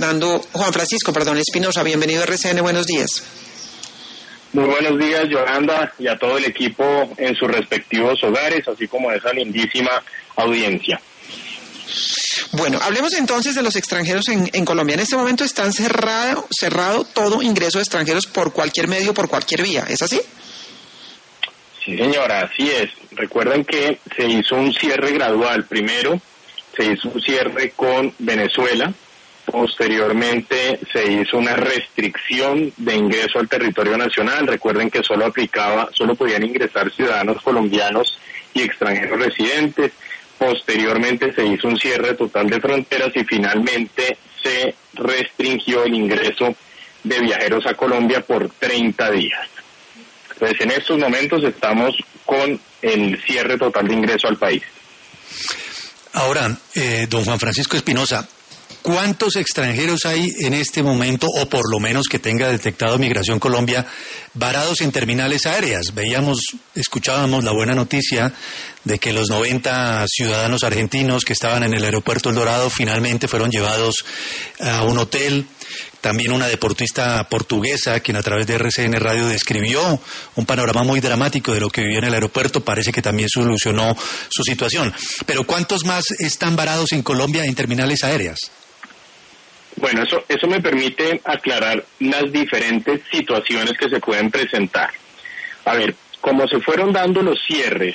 Juan Francisco Espinosa, bienvenido a RCN, buenos días. Muy buenos días, Yolanda, y a todo el equipo en sus respectivos hogares, así como a esa lindísima audiencia. Bueno, hablemos entonces de los extranjeros en Colombia. En este momento están cerrado todo ingreso de extranjeros por cualquier medio, por cualquier vía, ¿es así? Sí, señora, así es. Recuerden que se hizo un cierre gradual. Primero se hizo un cierre con Venezuela, posteriormente se hizo una restricción de ingreso al territorio nacional. Recuerden que solo podían ingresar ciudadanos colombianos y extranjeros residentes. Posteriormente se hizo un cierre total de fronteras y finalmente se restringió el ingreso de viajeros a Colombia por 30 días. Entonces, en estos momentos estamos con el cierre total de ingreso al país. Ahora, don Juan Francisco Espinosa, ¿cuántos extranjeros hay en este momento, o por lo menos que tenga detectado Migración Colombia, varados en terminales aéreas? Escuchábamos la buena noticia de que los 90 ciudadanos argentinos que estaban en el aeropuerto El Dorado finalmente fueron llevados a un hotel. También una deportista portuguesa, quien a través de RCN Radio describió un panorama muy dramático de lo que vivía en el aeropuerto, parece que también solucionó su situación. Pero ¿cuántos más están varados en Colombia en terminales aéreas? Bueno, eso me permite aclarar las diferentes situaciones que se pueden presentar. A ver, como se fueron dando los cierres,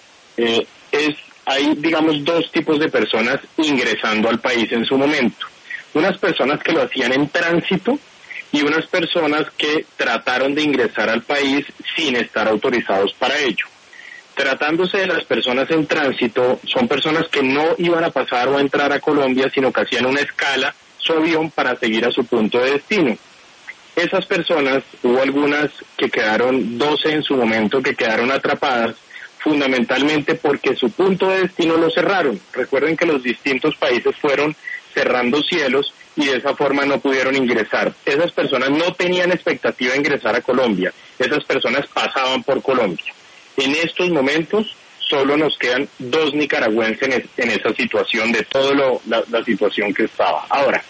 hay, digamos, dos tipos de personas ingresando al país en su momento. Unas personas que lo hacían en tránsito y unas personas que trataron de ingresar al país sin estar autorizados para ello. Tratándose de las personas en tránsito, son personas que no iban a pasar o a entrar a Colombia, sino que hacían una escala su avión para seguir a su punto de destino. Esas personas, hubo algunas que quedaron, 12 en su momento, que quedaron atrapadas, fundamentalmente porque su punto de destino lo cerraron. Recuerden que los distintos países fueron cerrando cielos y de esa forma no pudieron ingresar. Esas personas no tenían expectativa de ingresar a Colombia, esas personas pasaban por Colombia. En estos momentos solo nos quedan 2 nicaragüenses en esa situación de toda la situación que estaba. Ahora,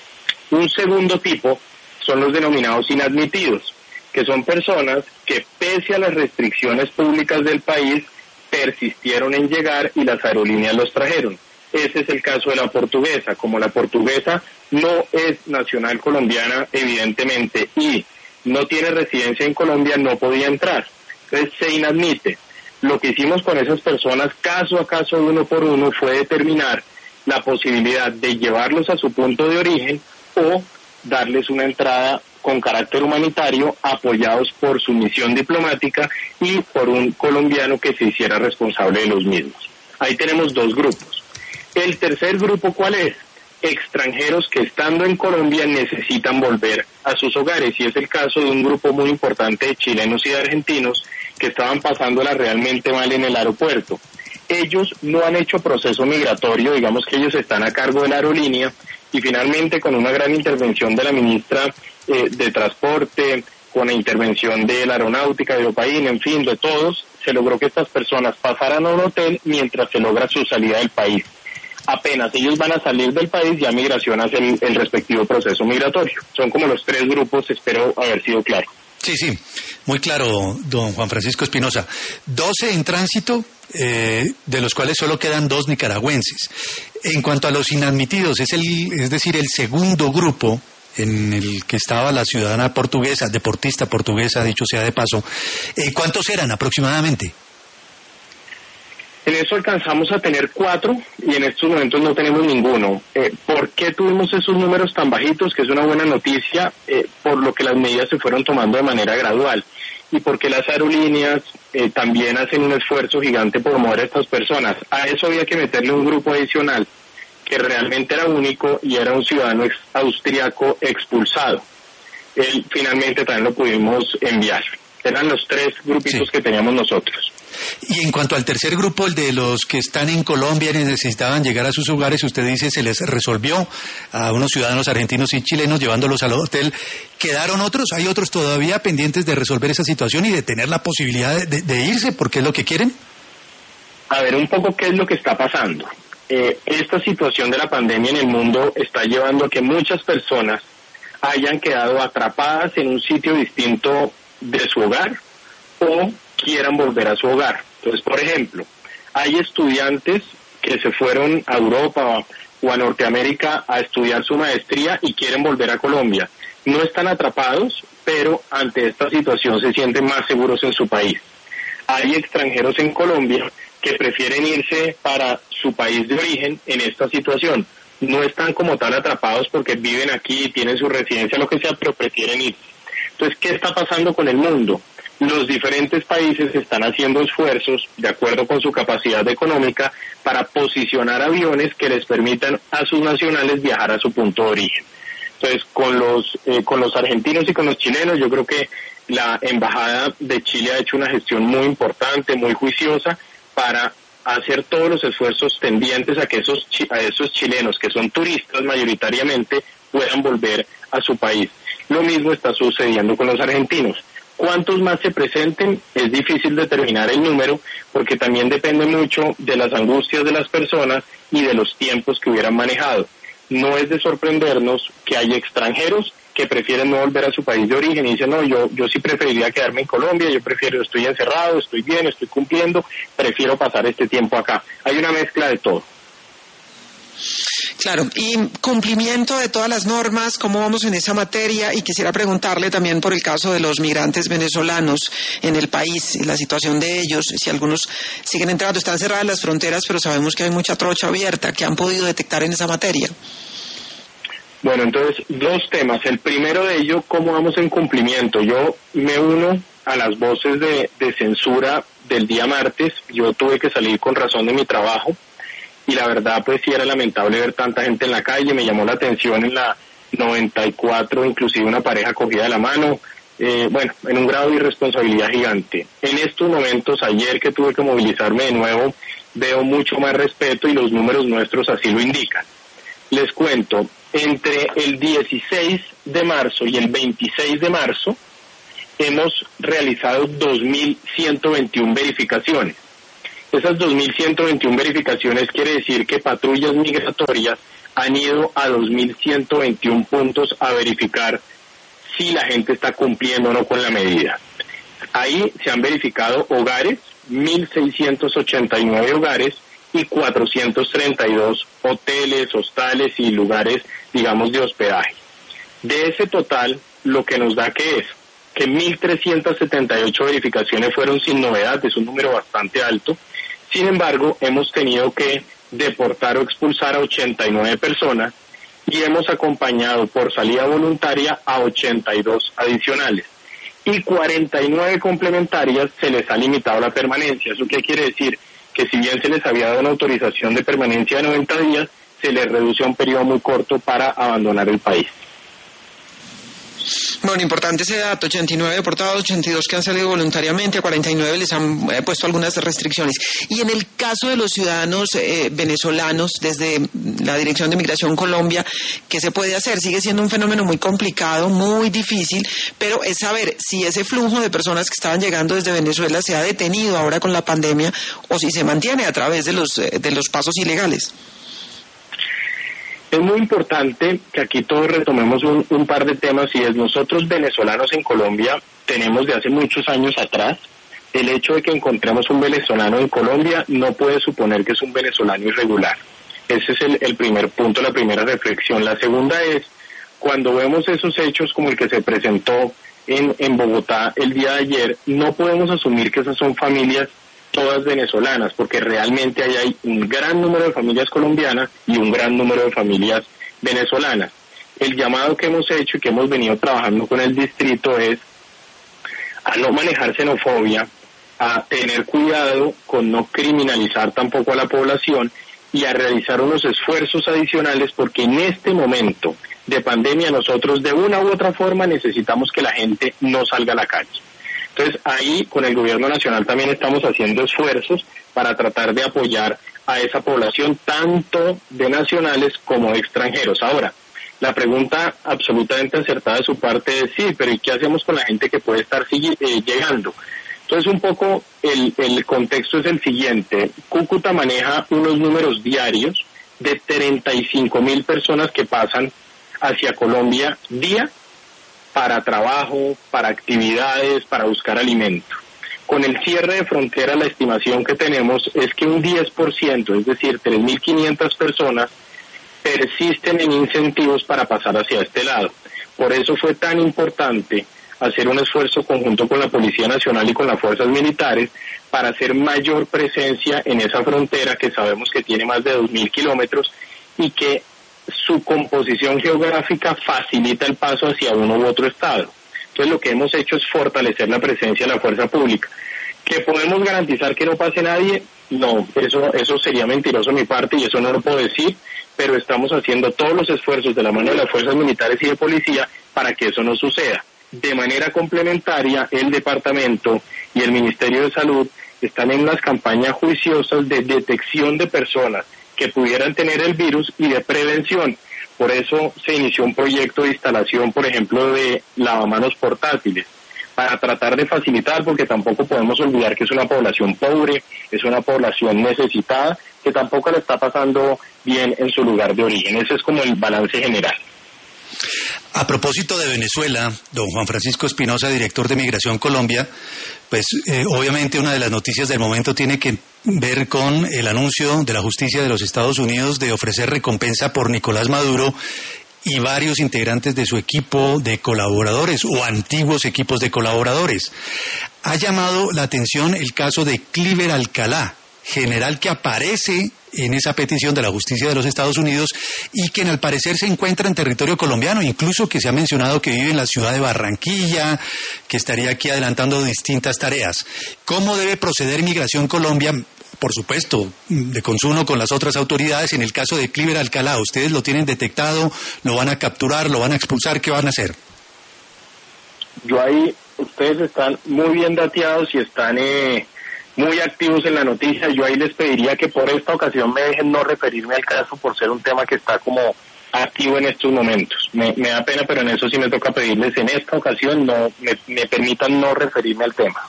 un segundo tipo son los denominados inadmitidos, que son personas que pese a las restricciones públicas del país persistieron en llegar y las aerolíneas los trajeron. Ese es el caso de la portuguesa. Como la portuguesa no es nacional colombiana, evidentemente, y no tiene residencia en Colombia, no podía entrar. Entonces se inadmite. Lo que hicimos con esas personas, caso a caso, uno por uno, fue determinar la posibilidad de llevarlos a su punto de origen o darles una entrada con carácter humanitario, apoyados por su misión diplomática y por un colombiano que se hiciera responsable de los mismos. Ahí tenemos 2 grupos. El tercer grupo, ¿cuál es? Extranjeros que estando en Colombia necesitan volver a sus hogares, y es el caso de un grupo muy importante de chilenos y de argentinos que estaban pasándola realmente mal en el aeropuerto. Ellos no han hecho proceso migratorio, digamos que ellos están a cargo de la aerolínea, y finalmente con una gran intervención de la ministra de Transporte, con la intervención de la Aeronáutica, de Opaín, en fin, de todos, se logró que estas personas pasaran a un hotel mientras se logra su salida del país. Apenas ellos van a salir del país, ya Migración hace el respectivo proceso migratorio. Son como los 3 grupos, espero haber sido claro. Sí, muy claro, don Juan Francisco Espinosa. 12 en tránsito, de los cuales solo quedan 2 nicaragüenses. En cuanto a los inadmitidos, es decir, el segundo grupo en el que estaba la ciudadana portuguesa, deportista portuguesa, dicho sea de paso, ¿cuántos eran aproximadamente? En eso alcanzamos a tener 4 y en estos momentos no tenemos ninguno. ¿Por qué tuvimos esos números tan bajitos? Que es una buena noticia, por lo que las medidas se fueron tomando de manera gradual y porque las aerolíneas también hacen un esfuerzo gigante por mover a estas personas. A eso había que meterle un grupo adicional que realmente era único y era un ciudadano austriaco expulsado. Él finalmente también lo pudimos enviar. Eran los 3 grupitos que teníamos nosotros. Y en cuanto al tercer grupo, el de los que están en Colombia y necesitaban llegar a sus hogares, usted dice se les resolvió a unos ciudadanos argentinos y chilenos llevándolos al hotel. ¿Quedaron otros? ¿Hay otros todavía pendientes de resolver esa situación y de tener la posibilidad de irse porque es lo que quieren? A ver un poco qué es lo que está pasando. esta situación de la pandemia en el mundo está llevando a que muchas personas hayan quedado atrapadas en un sitio distinto de su hogar o quieran volver a su hogar. Entonces, por ejemplo, hay estudiantes que se fueron a Europa o a Norteamérica a estudiar su maestría y quieren volver a Colombia. No están atrapados, pero ante esta situación se sienten más seguros en su país. Hay extranjeros en Colombia que prefieren irse para su país de origen en esta situación. No están como tal atrapados porque viven aquí, tienen su residencia, lo que sea, pero prefieren irse. Entonces, ¿qué está pasando con el mundo? Los diferentes países están haciendo esfuerzos, de acuerdo con su capacidad económica, para posicionar aviones que les permitan a sus nacionales viajar a su punto de origen. Entonces, con los argentinos y con los chilenos, yo creo que la Embajada de Chile ha hecho una gestión muy importante, muy juiciosa, para hacer todos los esfuerzos tendientes a que esos chilenos, que son turistas mayoritariamente, puedan volver a su país. Lo mismo está sucediendo con los argentinos. ¿Cuántos más se presenten? Es difícil determinar el número porque también depende mucho de las angustias de las personas y de los tiempos que hubieran manejado. No es de sorprendernos que hay extranjeros que prefieren no volver a su país de origen y dicen, no, yo sí preferiría quedarme en Colombia, estoy encerrado, estoy bien, estoy cumpliendo, prefiero pasar este tiempo acá. Hay una mezcla de todo. Claro, y cumplimiento de todas las normas, ¿cómo vamos en esa materia? Y quisiera preguntarle también por el caso de los migrantes venezolanos en el país, y la situación de ellos, si algunos siguen entrando, están cerradas las fronteras, pero sabemos que hay mucha trocha abierta. ¿Qué han podido detectar en esa materia? Bueno, entonces, dos temas. El primero de ello, ¿cómo vamos en cumplimiento? Yo me uno a las voces de censura del día martes. Yo tuve que salir con razón de mi trabajo. Y la verdad, pues sí era lamentable ver tanta gente en la calle. Me llamó la atención en la 94, inclusive una pareja cogida de la mano. Bueno, en un grado de irresponsabilidad gigante. En estos momentos, ayer que tuve que movilizarme de nuevo, veo mucho más respeto y los números nuestros así lo indican. Les cuento, entre el 16 de marzo y el 26 de marzo hemos realizado 2.121 verificaciones. Esas 2.121 verificaciones quiere decir que patrullas migratorias han ido a 2.121 puntos a verificar si la gente está cumpliendo o no con la medida. Ahí se han verificado hogares, 1.689 hogares y 432 hoteles, hostales y lugares, digamos, de hospedaje. De ese total, lo que nos da que 1.378 verificaciones fueron sin novedad, es un número bastante alto. Sin embargo, hemos tenido que deportar o expulsar a 89 personas y hemos acompañado por salida voluntaria a 82 adicionales. Y 49 complementarias se les ha limitado la permanencia. ¿Eso qué quiere decir? Que si bien se les había dado una autorización de permanencia de 90 días, se les reduce a un periodo muy corto para abandonar el país. Bueno, importante ese dato, 89 deportados, 82 que han salido voluntariamente, a 49 les han puesto algunas restricciones. Y en el caso de los ciudadanos venezolanos, desde la Dirección de Migración Colombia, ¿qué se puede hacer? Sigue siendo un fenómeno muy complicado, muy difícil, pero es saber si ese flujo de personas que estaban llegando desde Venezuela se ha detenido ahora con la pandemia o si se mantiene a través de los pasos ilegales. Es muy importante que aquí todos retomemos un par de temas y es nosotros venezolanos en Colombia tenemos de hace muchos años atrás el hecho de que encontremos un venezolano en Colombia no puede suponer que es un venezolano irregular. Ese es el primer punto, la primera reflexión. La segunda es cuando vemos esos hechos como el que se presentó en Bogotá el día de ayer, no podemos asumir que esas son familias todas venezolanas, porque realmente hay un gran número de familias colombianas y un gran número de familias venezolanas. El llamado que hemos hecho y que hemos venido trabajando con el distrito es a no manejar xenofobia, a tener cuidado con no criminalizar tampoco a la población y a realizar unos esfuerzos adicionales porque en este momento de pandemia nosotros de una u otra forma necesitamos que la gente no salga a la calle. Entonces ahí con el gobierno nacional también estamos haciendo esfuerzos para tratar de apoyar a esa población tanto de nacionales como de extranjeros. Ahora, la pregunta absolutamente acertada de su parte es sí, pero ¿y qué hacemos con la gente que puede estar llegando? Entonces, un poco el contexto es el siguiente. Cúcuta maneja unos números diarios de 35.000 personas que pasan hacia Colombia día para trabajo, para actividades, para buscar alimento. Con el cierre de frontera, la estimación que tenemos es que un 10%, es decir, 3.500 personas, persisten en incentivos para pasar hacia este lado. Por eso fue tan importante hacer un esfuerzo conjunto con la Policía Nacional y con las fuerzas militares para hacer mayor presencia en esa frontera que sabemos que tiene más de 2.000 kilómetros y que su composición geográfica facilita el paso hacia uno u otro estado. Entonces lo que hemos hecho es fortalecer la presencia de la fuerza pública. ¿Que podemos garantizar que no pase nadie? No, eso sería mentiroso de mi parte y eso no lo puedo decir, pero estamos haciendo todos los esfuerzos de la mano de las fuerzas militares y de policía para que eso no suceda. De manera complementaria, el departamento y el Ministerio de Salud están en unas campañas juiciosas de detección de personas que pudieran tener el virus y de prevención. Por eso se inició un proyecto de instalación, por ejemplo, de lavamanos portátiles, para tratar de facilitar, porque tampoco podemos olvidar que es una población pobre, es una población necesitada, que tampoco le está pasando bien en su lugar de origen. Ese es como el balance general. A propósito de Venezuela, don Juan Francisco Espinosa, director de Migración Colombia, pues obviamente una de las noticias del momento tiene que ver con el anuncio de la justicia de los Estados Unidos de ofrecer recompensa por Nicolás Maduro y varios integrantes de su equipo de colaboradores o antiguos equipos de colaboradores. Ha llamado la atención el caso de Cliver Alcalá, general que aparece en esa petición de la justicia de los Estados Unidos y que al parecer se encuentra en territorio colombiano, incluso que se ha mencionado que vive en la ciudad de Barranquilla, que estaría aquí adelantando distintas tareas. ¿Cómo debe proceder Migración Colombia? Por supuesto, de consumo con las otras autoridades. En el caso de Cliver Alcalá, ¿ustedes lo tienen detectado? ¿Lo van a capturar? ¿Lo van a expulsar? ¿Qué van a hacer? Ustedes están muy bien dateados y están muy activos en la noticia. Yo ahí les pediría que por esta ocasión me dejen no referirme al caso por ser un tema que está como activo en estos momentos. Me da pena, pero en eso sí me toca pedirles en esta ocasión me permitan no referirme al tema.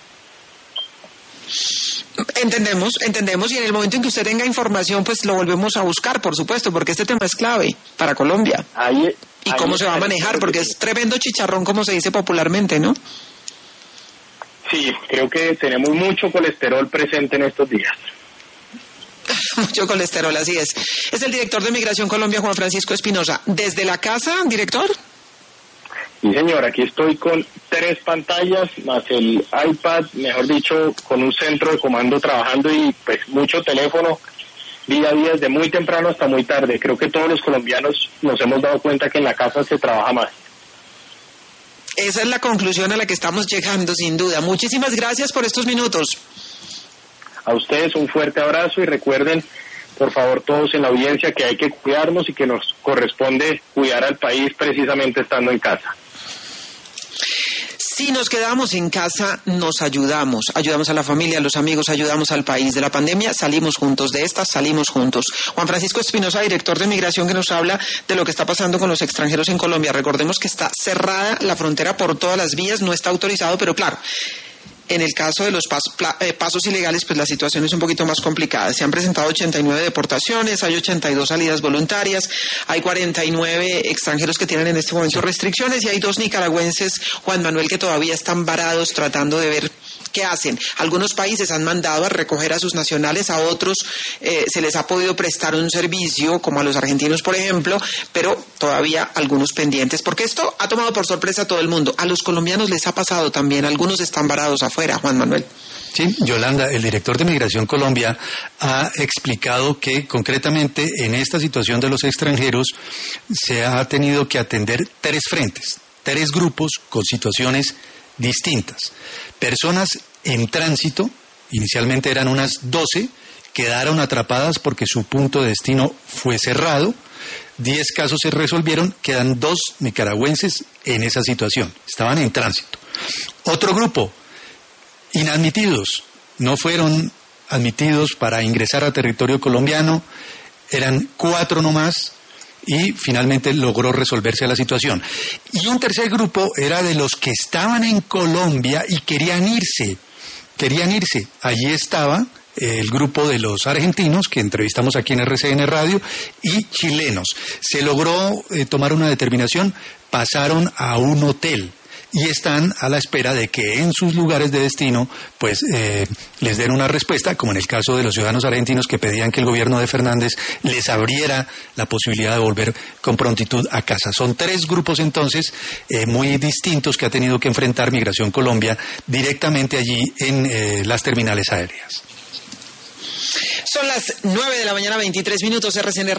Entendemos, y en el momento en que usted tenga información, pues lo volvemos a buscar, por supuesto, porque este tema es clave para Colombia. ¿Y cómo se va a manejar? Porque es tremendo chicharrón, como se dice popularmente, ¿no? Sí, creo que tenemos mucho colesterol presente en estos días. Mucho colesterol, así es. Es el director de Migración Colombia, Juan Francisco Espinosa. ¿Desde la casa, director? Sí, señor, aquí estoy con 3 pantallas, más el iPad, mejor dicho, con un centro de comando trabajando y pues mucho teléfono, día a día, desde muy temprano hasta muy tarde. Creo que todos los colombianos nos hemos dado cuenta que en la casa se trabaja más. Esa es la conclusión a la que estamos llegando, sin duda. Muchísimas gracias por estos minutos. A ustedes un fuerte abrazo y recuerden, por favor, todos en la audiencia, que hay que cuidarnos y que nos corresponde cuidar al país precisamente estando en casa. Si nos quedamos en casa, nos ayudamos a la familia, a los amigos, ayudamos al país. De la pandemia salimos juntos, de esta salimos juntos. Juan Francisco Espinosa, director de Migración, que nos habla de lo que está pasando con los extranjeros en Colombia. Recordemos que está cerrada la frontera por todas las vías, no está autorizado, pero claro, en el caso de los pasos ilegales, pues la situación es un poquito más complicada. Se han presentado 89 deportaciones, hay 82 salidas voluntarias, hay 49 extranjeros que tienen en este momento restricciones y hay 2 nicaragüenses, Juan Manuel, que todavía están varados tratando de ver qué hacen. Algunos países han mandado a recoger a sus nacionales, a otros se les ha podido prestar un servicio, como a los argentinos, por ejemplo, pero todavía algunos pendientes, porque esto ha tomado por sorpresa a todo el mundo. A los colombianos les ha pasado también, algunos están varados afuera, Juan Manuel. Sí, Yolanda, el director de Migración Colombia ha explicado que concretamente en esta situación de los extranjeros se ha tenido que atender 3 frentes, 3 grupos con situaciones distintas. Personas en tránsito, inicialmente eran unas 12, quedaron atrapadas porque su punto de destino fue cerrado. 10 casos se resolvieron, quedan 2 nicaragüenses en esa situación, estaban en tránsito. Otro grupo, inadmitidos, no fueron admitidos para ingresar a territorio colombiano, eran 4 nomás, y finalmente logró resolverse la situación. Y un tercer grupo era de los que estaban en Colombia y querían irse, querían irse. Allí estaba el grupo de los argentinos que entrevistamos aquí en RCN Radio y chilenos. Se logró tomar una determinación, pasaron a un hotel y están a la espera de que en sus lugares de destino pues les den una respuesta, como en el caso de los ciudadanos argentinos que pedían que el gobierno de Fernández les abriera la posibilidad de volver con prontitud a casa. Son 3 grupos entonces muy distintos que ha tenido que enfrentar Migración Colombia directamente allí en las terminales aéreas. Son las 9 de la mañana, 23 minutos, RCN